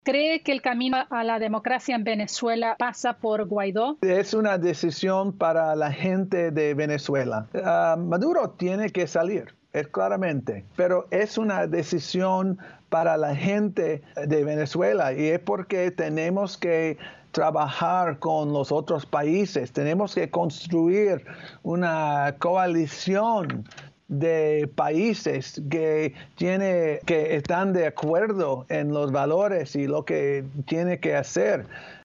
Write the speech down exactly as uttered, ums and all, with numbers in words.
¿Cree que el camino a la democracia en Venezuela pasa por Guaidó? Es una decisión para la gente de Venezuela. Uh, Maduro tiene que salir, es claramente, pero es una decisión para la gente de Venezuela y es porque tenemos que trabajar con los otros países, tenemos que construir una coalición de países que, tiene, que están de acuerdo en los valores y lo que tiene que hacer.